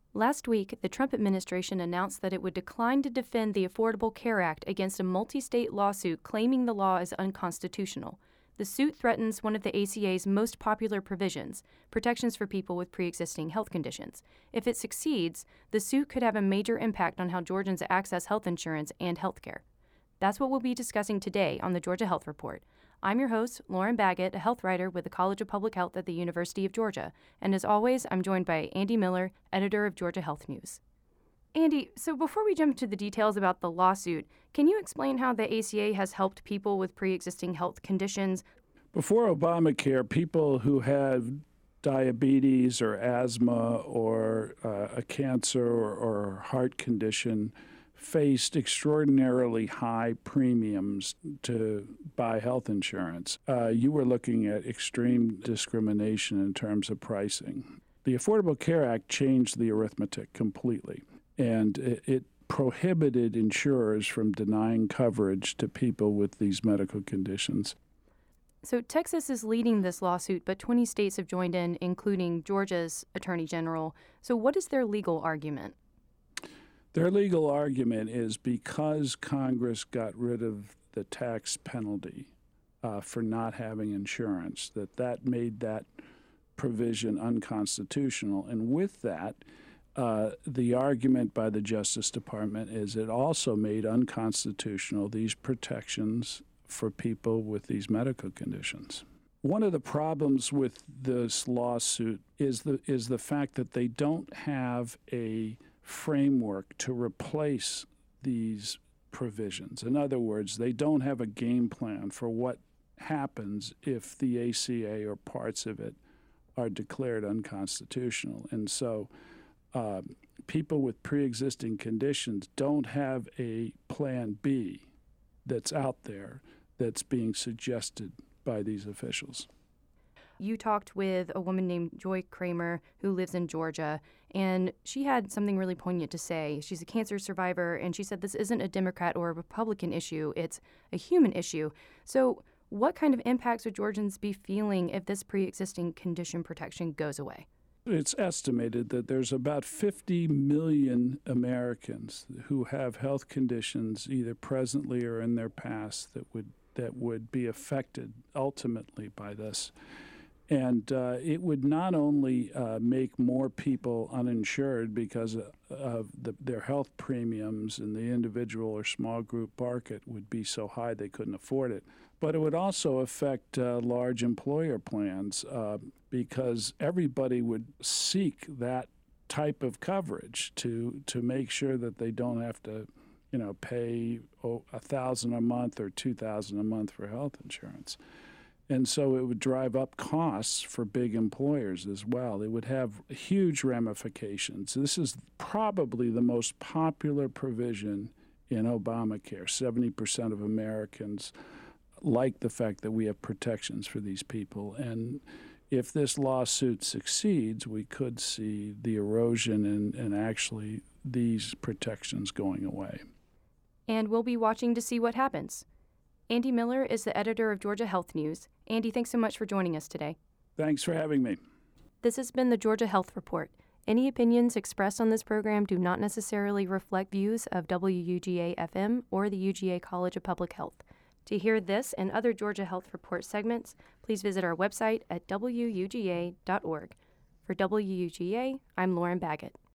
Last week, the Trump administration announced that it would decline to defend the Affordable Care Act against a multi-state lawsuit claiming the law is unconstitutional. The suit threatens one of the ACA's most popular provisions, protections for people with pre-existing health conditions. If it succeeds, the suit could have a major impact on how Georgians access health insurance and health care. That's what we'll be discussing today on the Georgia Health Report. I'm your host, Lauren Baggett, a health writer with the College of Public Health at the University of Georgia. And as always, I'm joined by Andy Miller, editor of Georgia Health News. Andy, so before we jump into the details about the lawsuit, can you explain how the ACA has helped people with pre-existing health conditions? Before Obamacare, people who had diabetes or asthma or a cancer or heart condition faced extraordinarily high premiums to buy health insurance. You were looking at extreme discrimination in terms of pricing. The Affordable Care Act changed the arithmetic completely, and it prohibited insurers from denying coverage to people with these medical conditions. So Texas is leading this lawsuit, but 20 states have joined in, including Georgia's Attorney General. So what is their legal argument? Their legal argument is because Congress got rid of the tax penalty for not having insurance, that made that provision unconstitutional. And with that, the argument by the Justice Department is it also made unconstitutional these protections for people with these medical conditions. One of the problems with this lawsuit is the fact that they don't have a framework to replace these provisions. In other words, they don't have a game plan for what happens if the ACA or parts of it are declared unconstitutional. And so people with pre-existing conditions don't have a plan B that's out there that's being suggested by these officials. You talked with a woman named Joy Kramer who lives in Georgia, and she had something really poignant to say. She's a cancer survivor, and she said this isn't a Democrat or a Republican issue, it's a human issue. So what kind of impacts would Georgians be feeling if this pre-existing condition protection goes away? It's estimated that there's about 50 million Americans who have health conditions either presently or in their past that would be affected ultimately by this. And it would not only make more people uninsured because of their health premiums and the individual or small group market would be so high they couldn't afford it, but it would also affect large employer plans because everybody would seek that type of coverage to make sure that they don't have to pay $1,000 a month or $2,000 a month for health insurance. And so it would drive up costs for big employers as well. It would have huge ramifications. This is probably the most popular provision in Obamacare. 70% of Americans like the fact that we have protections for these people. And if this lawsuit succeeds, we could see the erosion and actually these protections going away. And we'll be watching to see what happens. Andy Miller is the editor of Georgia Health News. Andy, thanks so much for joining us today. Thanks for having me. This has been the Georgia Health Report. Any opinions expressed on this program do not necessarily reflect views of WUGA-FM or the UGA College of Public Health. To hear this and other Georgia Health Report segments, please visit our website at WUGA.org. For WUGA, I'm Lauren Baggett.